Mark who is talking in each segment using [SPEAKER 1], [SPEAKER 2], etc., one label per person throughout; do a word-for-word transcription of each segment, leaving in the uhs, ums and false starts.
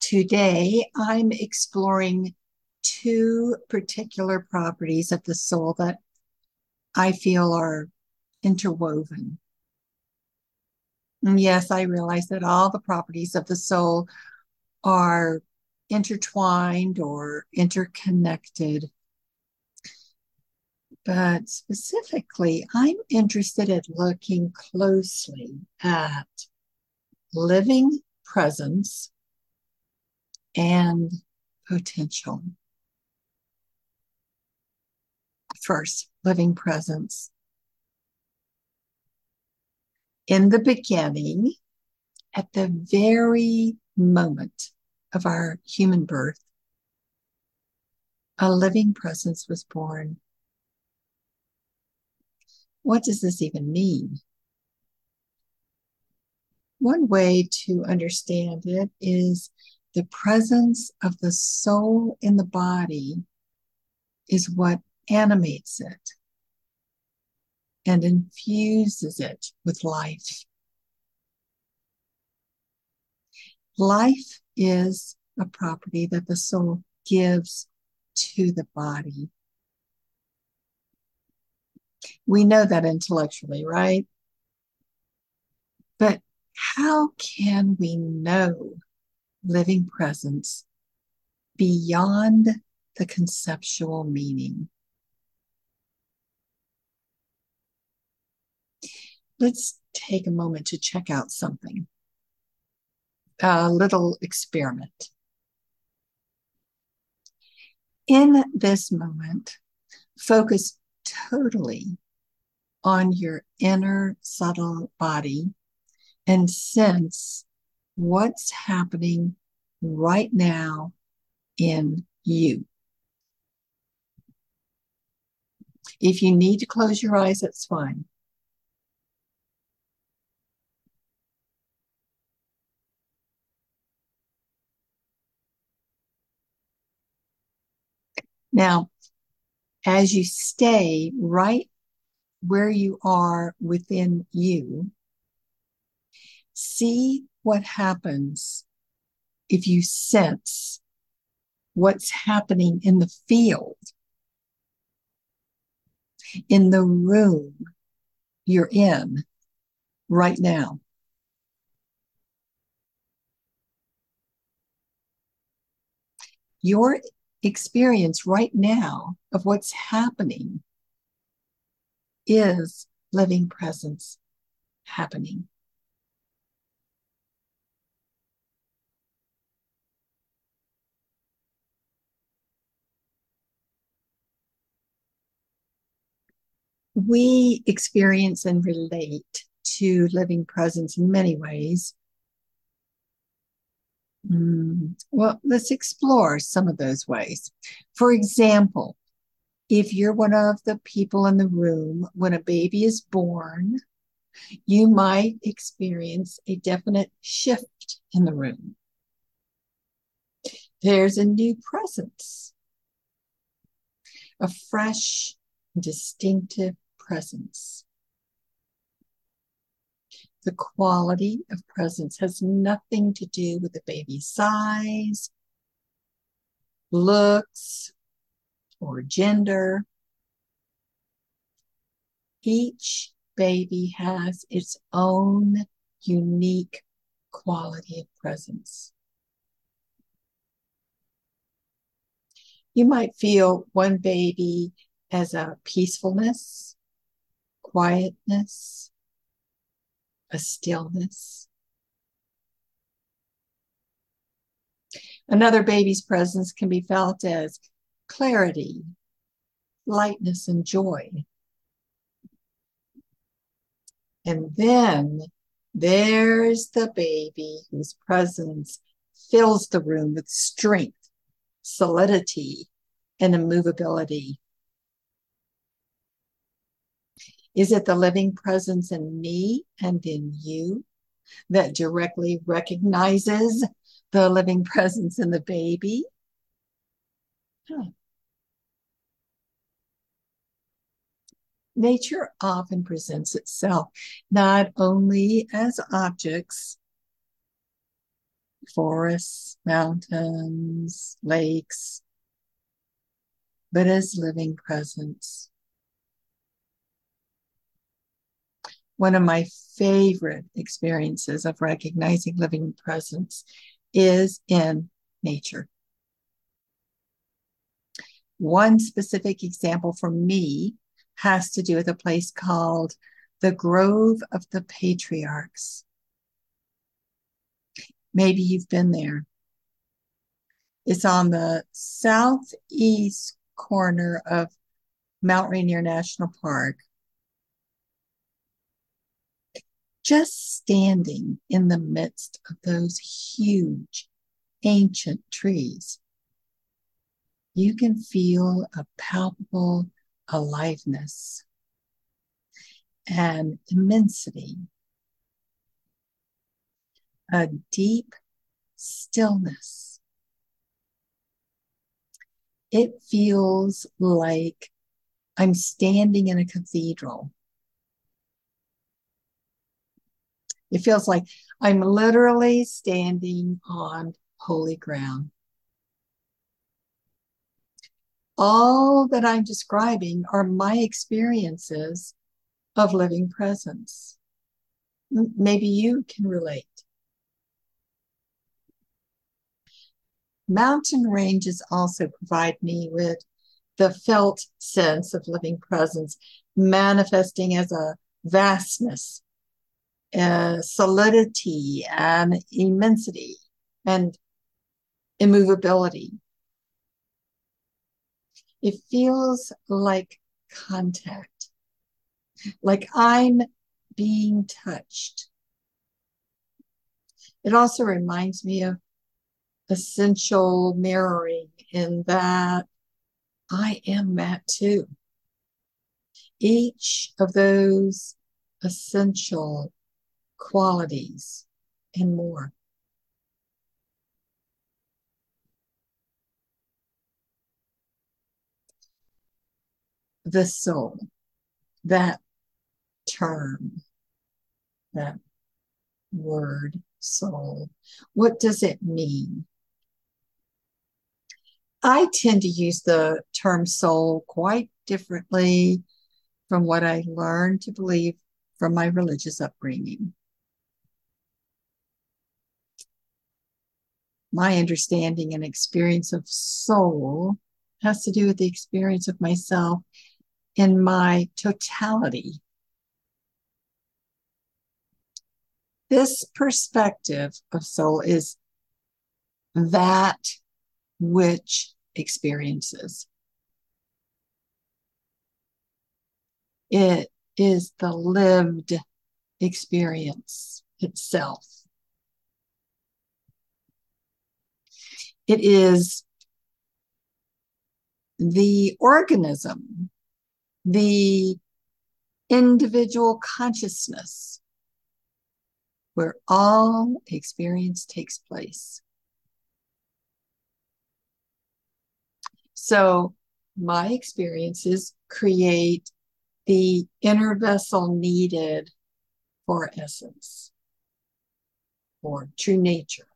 [SPEAKER 1] Today, I'm exploring two particular properties of the soul that I feel are interwoven. And yes, I realize that all the properties of the soul are intertwined or interconnected. But specifically, I'm interested in looking closely at living presence and potential. First, living presence. In the beginning, at the very moment of our human birth, a living presence was born. What does this even mean? One way to understand it is the presence of the soul in the body is what animates it and infuses it with life. Life is a property that the soul gives to the body. We know that intellectually, right? But how can we know living presence beyond the conceptual meaning? Let's take a moment to check out something. A little experiment. In this moment, focus totally on your inner subtle body and sense what's happening right now in you. If you need to close your eyes, that's fine. Now, as you stay right where you are within you, see what happens if you sense what's happening in the field, in the room you're in right now. Your experience right now of what's happening is living presence happening. We experience and relate to living presence in many ways. Mm, well, let's explore some of those ways. For example, if you're one of the people in the room when a baby is born, you might experience a definite shift in the room. There's a new presence, a fresh, distinctive presence. The quality of presence has nothing to do with the baby's size, looks, or gender. Each baby has its own unique quality of presence. You might feel one baby as a peacefulness, quietness, a stillness. Another baby's presence can be felt as clarity, lightness, and joy. And then there's the baby whose presence fills the room with strength, solidity, and immovability. Is it the living presence in me and in you that directly recognizes the living presence in the baby? Huh. Nature often presents itself not only as objects, forests, mountains, lakes, but as living presence. One of my favorite experiences of recognizing living presence is in nature. One specific example for me has to do with a place called the Grove of the Patriarchs. Maybe you've been there. It's on the southeast corner of Mount Rainier National Park. Just standing in the midst of those huge, ancient trees, you can feel a palpable aliveness and immensity, a deep stillness. It feels like I'm standing in a cathedral. It feels like I'm literally standing on holy ground. All that I'm describing are my experiences of living presence. Maybe you can relate. Mountain ranges also provide me with the felt sense of living presence, manifesting as a vastness, a solidity, and immensity, and immovability. It feels like contact, like I'm being touched. It also reminds me of essential mirroring in that I am that too. Each of those essential qualities and more. The soul, that term, that word, soul, what does it mean? I tend to use the term soul quite differently from what I learned to believe from my religious upbringing. My understanding and experience of soul has to do with the experience of myself in my totality. This perspective of soul is that which experiences. It is the lived experience itself. It is the organism, the individual consciousness where all experience takes place. So my experiences create the inner vessel needed for essence, or true nature,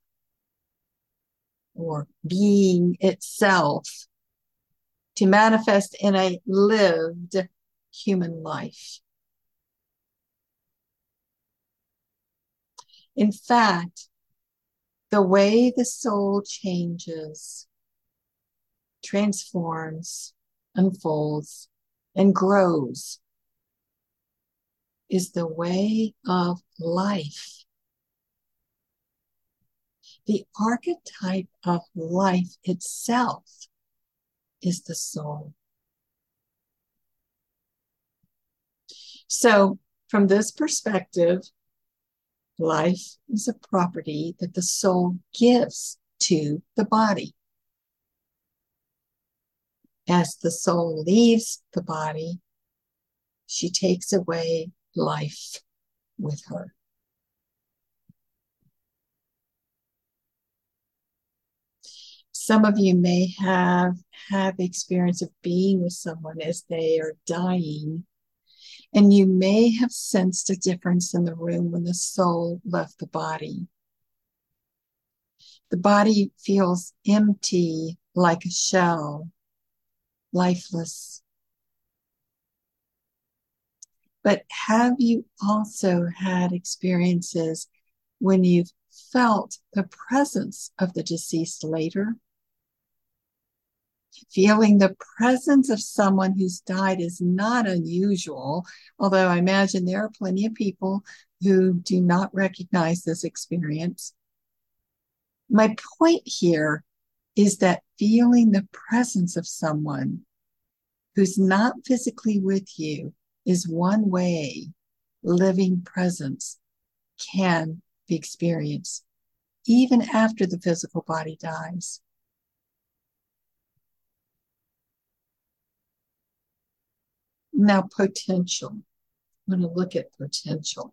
[SPEAKER 1] or being itself to manifest in a lived human life. In fact, the way the soul changes, transforms, unfolds, and grows is the way of life. The archetype of life itself is the soul. So, from this perspective, life is a property that the soul gives to the body. As the soul leaves the body, she takes away life with her. Some of you may have had the experience of being with someone as they are dying, and you may have sensed a difference in the room when the soul left the body. The body feels empty, like a shell, lifeless. But have you also had experiences when you've felt the presence of the deceased later? Feeling the presence of someone who's died is not unusual, although I imagine there are plenty of people who do not recognize this experience. My point here is that feeling the presence of someone who's not physically with you is one way living presence can be experienced, even after the physical body dies. Now, potential. I'm going to look at potential.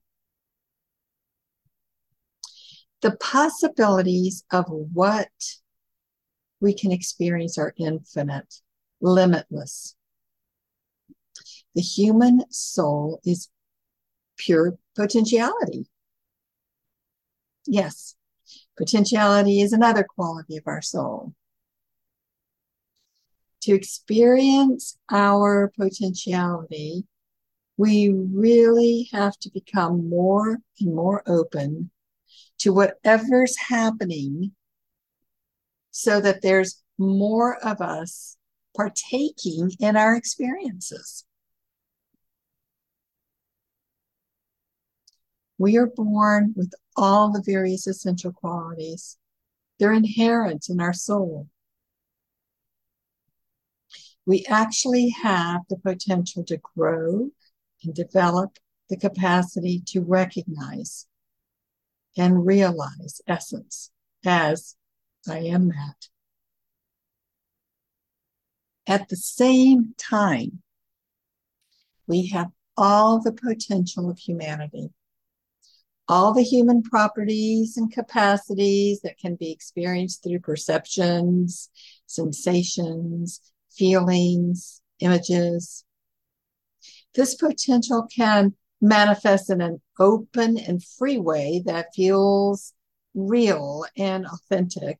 [SPEAKER 1] The possibilities of what we can experience are infinite, limitless. The human soul is pure potentiality. Yes, potentiality is another quality of our soul. To experience our potentiality, we really have to become more and more open to whatever's happening so that there's more of us partaking in our experiences. We are born with all the various essential qualities. They're inherent in our soul. We actually have the potential to grow and develop the capacity to recognize and realize essence as I am that. At the same time, we have all the potential of humanity, all the human properties and capacities that can be experienced through perceptions, sensations, feelings, images. This potential can manifest in an open and free way that feels real and authentic.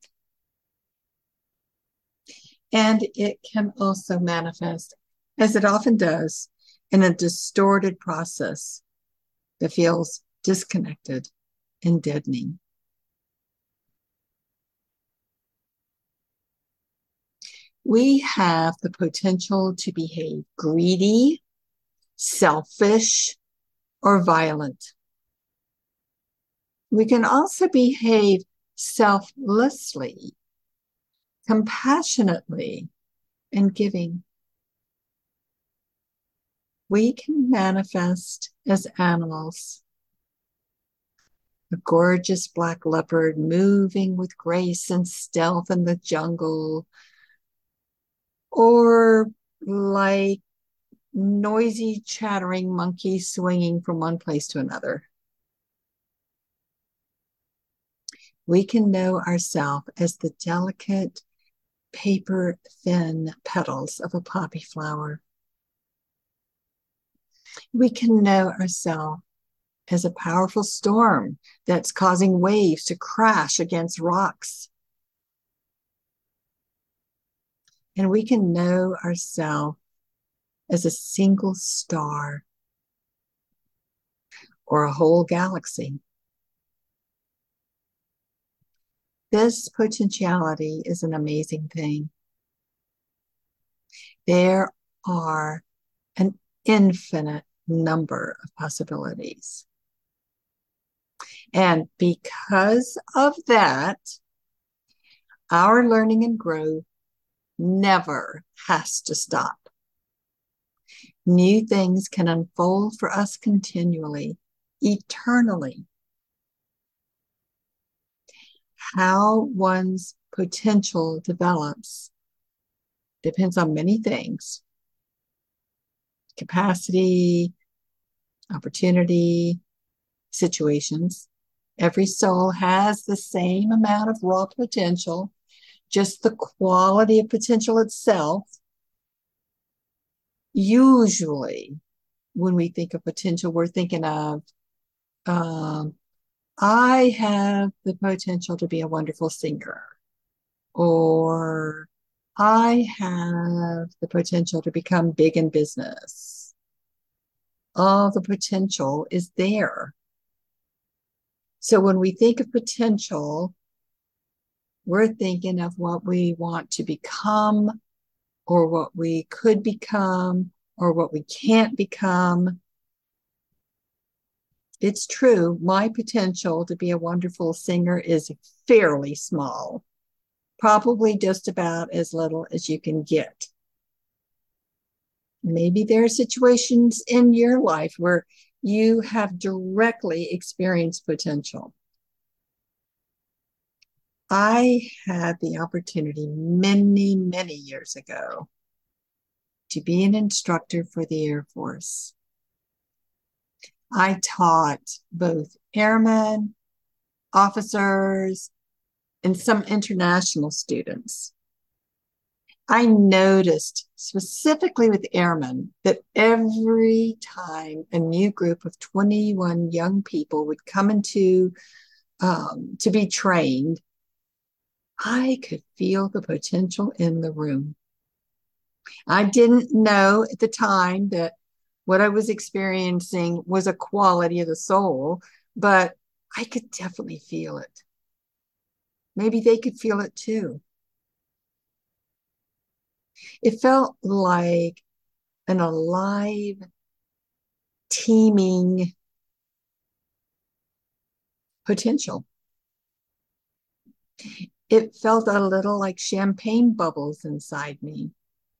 [SPEAKER 1] And it can also manifest, as it often does, in a distorted process that feels disconnected and deadening. We have the potential to behave greedy, selfish, or violent. We can also behave selflessly, compassionately, and giving. We can manifest as animals. A gorgeous black leopard moving with grace and stealth in the jungle, or like noisy, chattering monkeys swinging from one place to another. We can know ourselves as the delicate, paper-thin petals of a poppy flower. We can know ourselves as a powerful storm that's causing waves to crash against rocks. And we can know ourselves as a single star or a whole galaxy. This potentiality is an amazing thing. There are an infinite number of possibilities. And because of that, our learning and growth never has to stop. New things can unfold for us continually, eternally. How one's potential develops depends on many things: capacity, opportunity, situations. Every soul has the same amount of raw potential, just the quality of potential itself. Usually, when we think of potential, we're thinking of um, I have the potential to be a wonderful singer, or I have the potential to become big in business. All the potential is there. So when we think of potential, we're thinking of what we want to become, or what we could become, or what we can't become. It's true, my potential to be a wonderful singer is fairly small, probably just about as little as you can get. Maybe there are situations in your life where you have directly experienced potential. I had the opportunity many, many years ago to be an instructor for the Air Force. I taught both airmen, officers, and some international students. I noticed specifically with airmen that every time a new group of twenty-one young people would come into um, to be trained, I could feel the potential in the room. I didn't know at the time that what I was experiencing was a quality of the soul, but I could definitely feel it. Maybe they could feel it too. It felt like an alive, teeming potential. It felt a little like champagne bubbles inside me.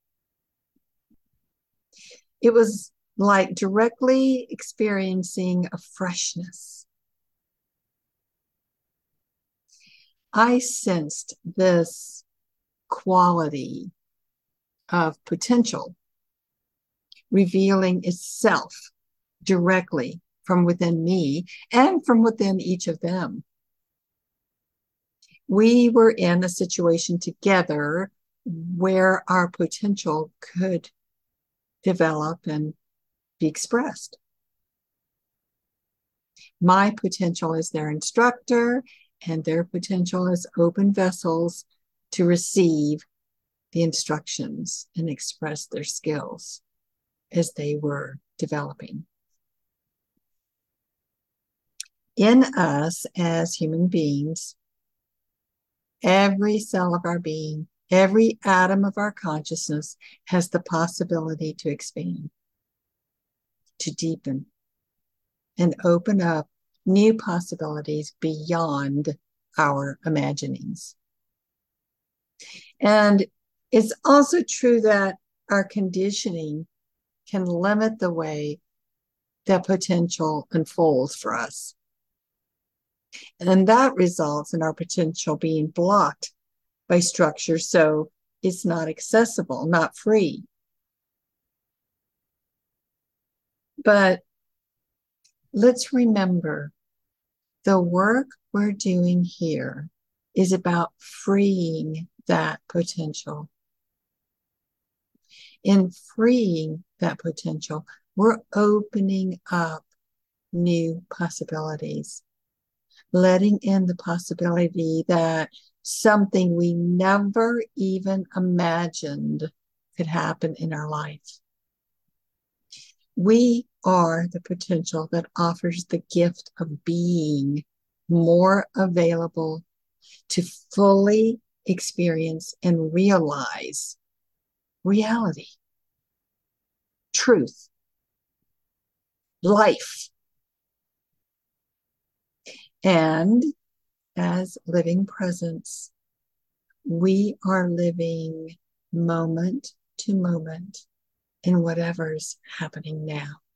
[SPEAKER 1] It was like directly experiencing a freshness. I sensed this quality of potential revealing itself directly from within me and from within each of them. We were in a situation together where our potential could develop and be expressed. My potential as their instructor, and their potential as open vessels to receive the instructions and express their skills as they were developing. In us as human beings, every cell of our being, every atom of our consciousness has the possibility to expand, to deepen, and open up new possibilities beyond our imaginings. And it's also true that our conditioning can limit the way that potential unfolds for us. And that results in our potential being blocked by structure, so it's not accessible, not free. But let's remember, the work we're doing here is about freeing that potential. In freeing that potential, we're opening up new possibilities, letting in the possibility that something we never even imagined could happen in our life. We are the potential that offers the gift of being more available to fully experience and realize reality, truth, life. And as living presence, we are living moment to moment in whatever's happening now.